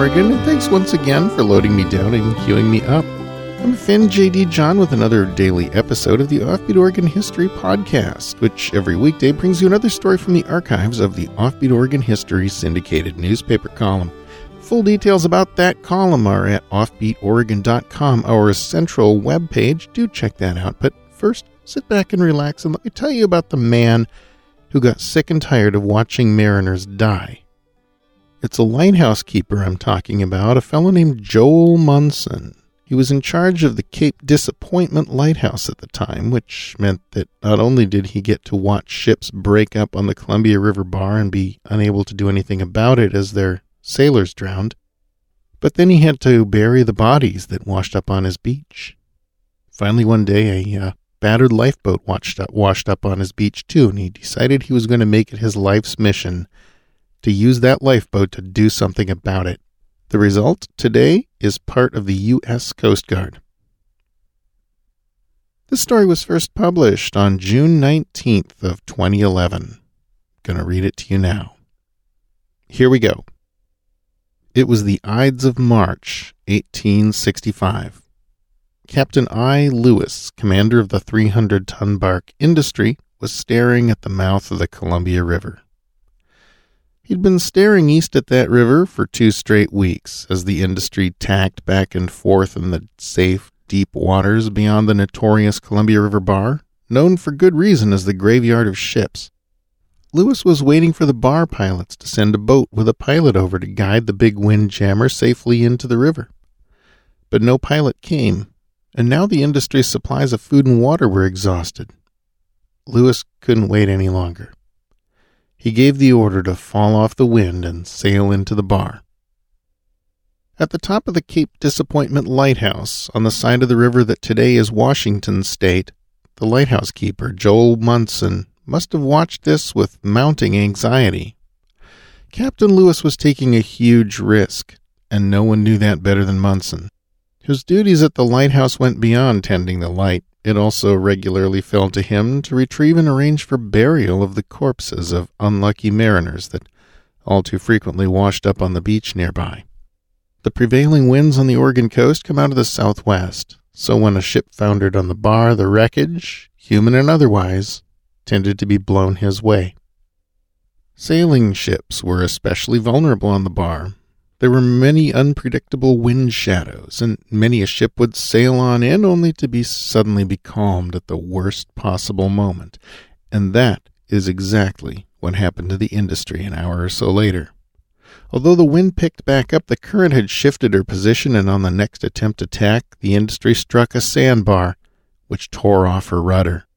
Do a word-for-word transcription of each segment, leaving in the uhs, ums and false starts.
Oregon, and thanks once again for loading me down and queuing me up. I'm Finn J D John with another daily episode of the Offbeat Oregon History Podcast, which every weekday brings you another story from the archives of the Offbeat Oregon History syndicated newspaper column. Full details about that column are at offbeat oregon dot com, our central webpage. Do check that out, but first, sit back and relax and let me tell you about the man who got sick and tired of watching mariners die. It's a lighthouse keeper I'm talking about, a fellow named Joel Munson. He was in charge of the Cape Disappointment Lighthouse at the time, which meant that not only did he get to watch ships break up on the Columbia River Bar and be unable to do anything about it as their sailors drowned, but then he had to bury the bodies that washed up on his beach. Finally, one day, a uh, battered lifeboat washed up, washed up on his beach too, and he decided he was going to make it his life's mission to use that lifeboat to do something about it. The result today is part of the U S Coast Guard. This story was first published on June nineteenth of twenty eleven. Gonna read it to you now. Here we go. It was the Ides of March, eighteen sixty-five. Captain I. Lewis, commander of the three hundred ton bark Industry, was staring at the mouth of the Columbia River. He'd been staring east at that river for two straight weeks as the Industry tacked back and forth in the safe, deep waters beyond the notorious Columbia River Bar, known for good reason as the graveyard of ships. Lewis was waiting for the bar pilots to send a boat with a pilot over to guide the big windjammer safely into the river. But no pilot came, and now the Industry's supplies of food and water were exhausted. Lewis couldn't wait any longer. He gave the order to fall off the wind and sail into the bar. At the top of the Cape Disappointment Lighthouse, on the side of the river that today is Washington State, the lighthouse keeper, Joel Munson, must have watched this with mounting anxiety. Captain Lewis was taking a huge risk, and no one knew that better than Munson. His duties at the lighthouse went beyond tending the light. It also regularly fell to him to retrieve and arrange for burial of the corpses of unlucky mariners that all too frequently washed up on the beach nearby. The prevailing winds on the Oregon coast come out of the southwest, so when a ship foundered on the bar, the wreckage, human and otherwise, tended to be blown his way. Sailing ships were especially vulnerable on the bar. There were many unpredictable wind shadows, and many a ship would sail on in only to be suddenly becalmed at the worst possible moment. And that is exactly what happened to the Industry an hour or so later. Although the wind picked back up, the current had shifted her position, and on the next attempt to tack, the Industry struck a sandbar, which tore off her rudder.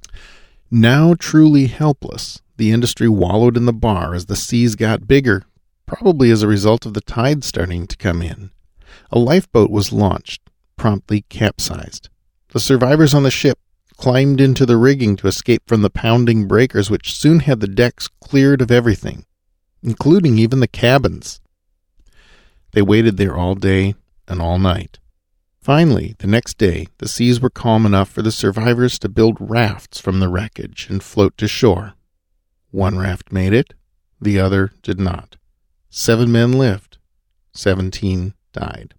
Now truly helpless, the Industry wallowed in the bar as the seas got bigger, probably as a result of the tide starting to come in. A lifeboat was launched, promptly capsized. The survivors on the ship climbed into the rigging to escape from the pounding breakers, which soon had the decks cleared of everything, including even the cabins. They waited there all day and all night. Finally, the next day, the seas were calm enough for the survivors to build rafts from the wreckage and float to shore. One raft made it, the other did not. Seven men lived. Seventeen died.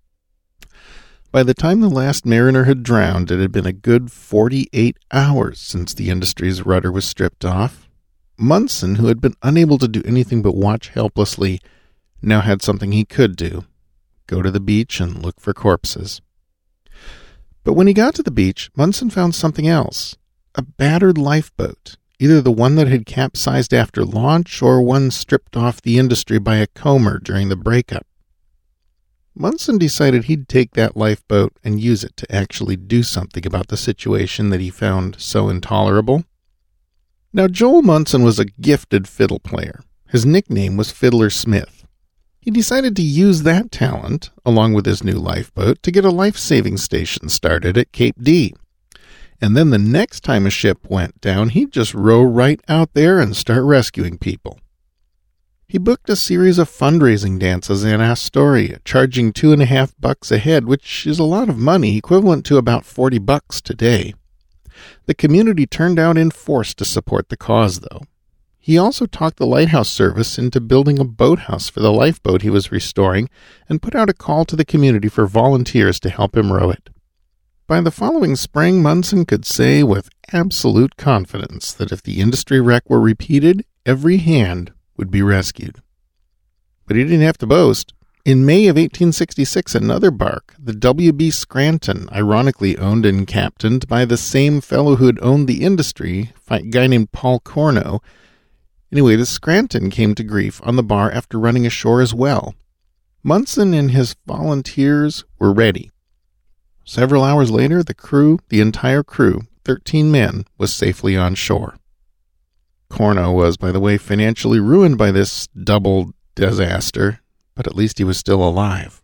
By the time the last mariner had drowned, it had been a good forty-eight hours since the Industry's rudder was stripped off. Munson, who had been unable to do anything but watch helplessly, now had something he could do: go to the beach and look for corpses. But when he got to the beach, Munson found something else: a battered lifeboat. Either the one that had capsized after launch or one stripped off the Industry by a comber during the breakup. Munson decided he'd take that lifeboat and use it to actually do something about the situation that he found so intolerable. Now, Joel Munson was a gifted fiddle player. His nickname was Fiddler Smith. He decided to use that talent, along with his new lifeboat, to get a life-saving station started at Cape D. And then the next time a ship went down, he'd just row right out there and start rescuing people. He booked a series of fundraising dances in Astoria, charging two and a half bucks a head, which is a lot of money, equivalent to about forty bucks today. The community turned out in force to support the cause, though. He also talked the lighthouse service into building a boathouse for the lifeboat he was restoring and put out a call to the community for volunteers to help him row it. By the following spring, Munson could say with absolute confidence that if the industry wreck were repeated, every hand would be rescued. But he didn't have to boast. In May of eighteen sixty-six, another bark, the W B Scranton, ironically owned and captained by the same fellow who had owned the industry, a guy named Paul Corno. Anyway, the Scranton came to grief on the bar after running ashore as well. Munson and his volunteers were ready. Several hours later, the crew, the entire crew, thirteen men, was safely on shore. Corno was, by the way, financially ruined by this double disaster, but at least he was still alive.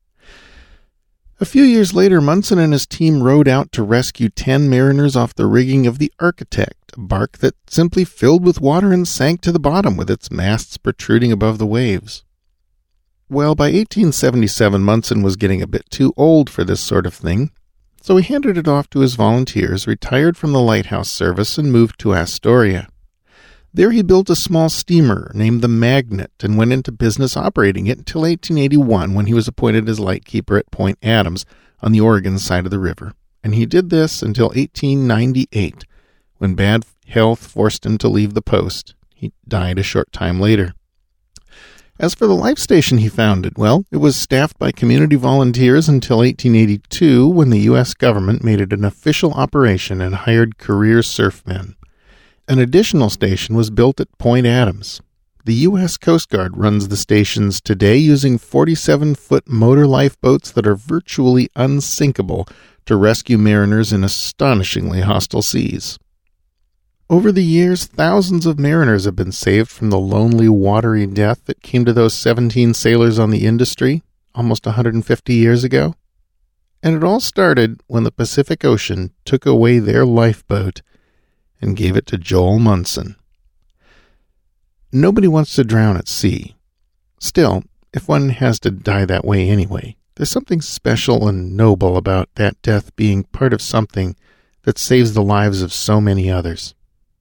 A few years later, Munson and his team rowed out to rescue ten mariners off the rigging of the Architect, a bark that simply filled with water and sank to the bottom with its masts protruding above the waves. Well, by eighteen seventy-seven, Munson was getting a bit too old for this sort of thing, so he handed it off to his volunteers, retired from the lighthouse service, and moved to Astoria. There he built a small steamer named the Magnet and went into business operating it until eighteen eighty-one, when he was appointed as lightkeeper at Point Adams on the Oregon side of the river. And he did this until eighteen ninety-eight, when bad health forced him to leave the post. He died a short time later. As for the life station he founded, well, it was staffed by community volunteers until eighteen eighty-two, when the U S government made it an official operation and hired career surfmen. An additional station was built at Point Adams. The U S Coast Guard runs the stations today using forty-seven foot motor lifeboats that are virtually unsinkable to rescue mariners in astonishingly hostile seas. Over the years, thousands of mariners have been saved from the lonely, watery death that came to those seventeen sailors on the Industry almost one hundred fifty years ago. And it all started when the Pacific Ocean took away their lifeboat and gave it to Joel Munson. Nobody wants to drown at sea. Still, if one has to die that way anyway, there's something special and noble about that death being part of something that saves the lives of so many others.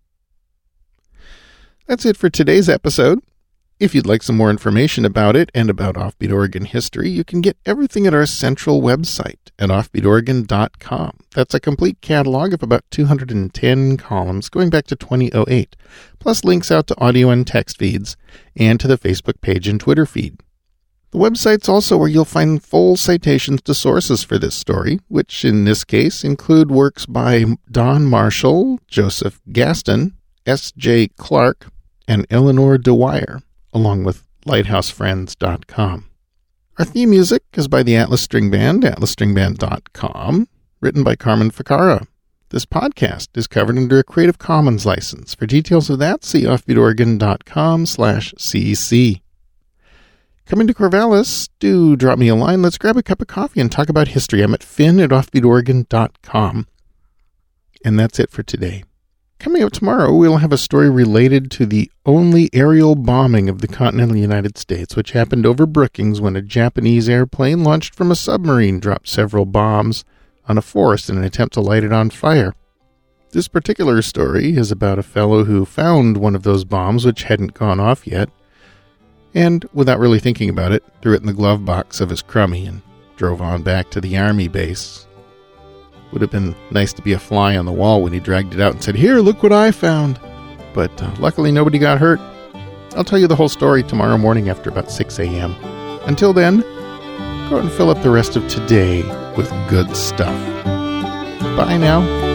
That's it for today's episode. If you'd like some more information about it and about Offbeat Oregon history, you can get everything at our central website at offbeat oregon dot com. That's a complete catalog of about two hundred ten columns going back to two thousand eight, plus links out to audio and text feeds, and to the Facebook page and Twitter feed. The website's also where you'll find full citations to sources for this story, which in this case include works by Don Marshall, Joseph Gaston, S J Clark, and Eleanor Dwyer, along with lighthouse friends dot com. Our theme music is by the Atlas String Band, atlas string band dot com, written by Carmen Ficarra. This podcast is covered under a Creative Commons license. For details of that, see offbeat oregon dot com slash C C. Coming to Corvallis, do drop me a line. Let's grab a cup of coffee and talk about history. I'm at finn at offbeat oregon dot com. And that's it for today. Coming up tomorrow, we'll have a story related to the only aerial bombing of the continental United States, which happened over Brookings when a Japanese airplane launched from a submarine dropped several bombs on a forest in an attempt to light it on fire. This particular story is about a fellow who found one of those bombs which hadn't gone off yet, and, without really thinking about it, threw it in the glove box of his crummy and drove on back to the army base. Would have been nice to be a fly on the wall when he dragged it out and said, "Here, look what I found." But uh, luckily nobody got hurt. I'll tell you the whole story tomorrow morning after about six a.m. Until then, go out and fill up the rest of today with good stuff. Bye now.